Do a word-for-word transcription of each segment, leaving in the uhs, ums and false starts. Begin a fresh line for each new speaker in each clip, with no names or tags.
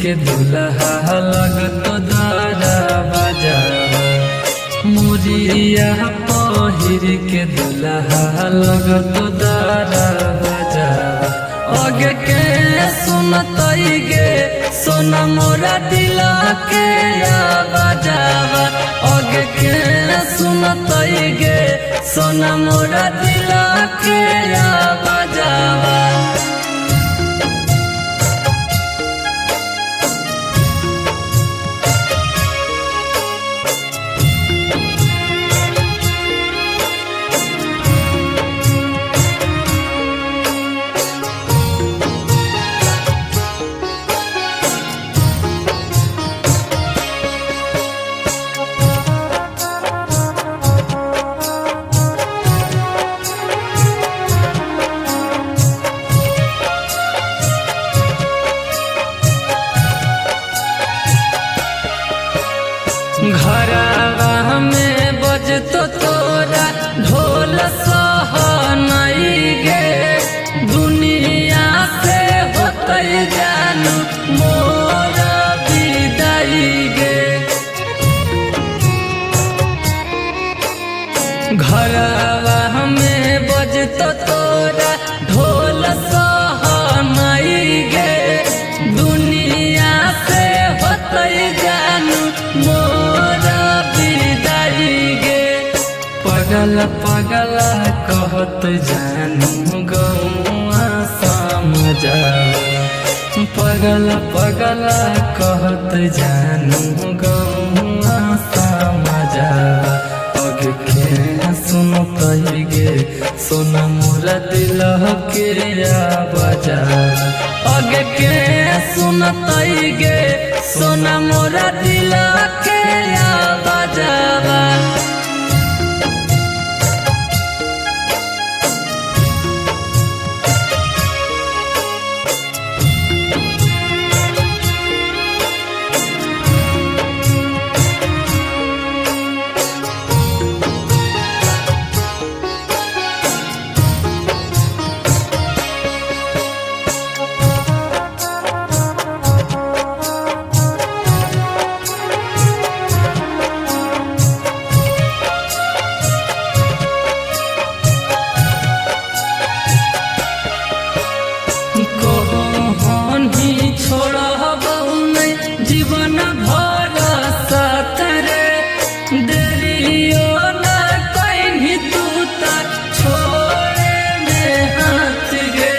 के दुल्हा लगत दारा बजावा मुरिया पहिर के दुल्हा लगत दारा बजावा आगे के सुनतई गे सोना मोरा दिल के बजावा आगे के सुनतई गे सोना मोरा दिल के बजावा घरवा में बजतो तोरा ढोल सहनाई गे दुनिया से होतई जानू मोरा विदाई गे घरवा में बजतो तोरा ढोल सहनाई गे दुनिया से होतई जानू मोरा पगल पगल कहत जानू गौआ समझावा पगल पगल कहत जानू गौआ समझावा आगे के सुनतई गे सोना मोरा दिल के बजावा आगे के सुनतई गे सोना मोरा दिल के बजावा जीवन भर साथ रे देरियो न कहीं तू तक छोड़े में हाथ गे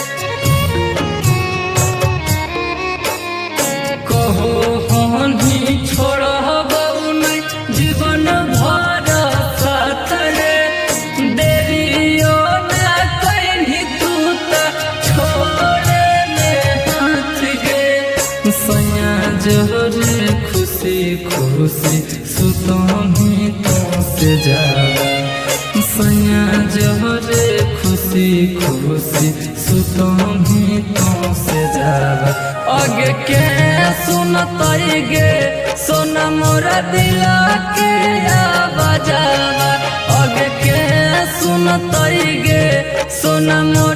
कहो हनी छोड़ब नहीं जीवन भर साथ रे देरियो न कहीं तू तक छोड़े में हाथ गे सैया जोरे खुशी खुशी सुतमी तो से जावा सैया जोरे खुशी खुशी सुतमी तो से जावा आगे के सुनतई गे सोना मोरा दिल के बजावा आगे के सुनतई गे सोना मोरा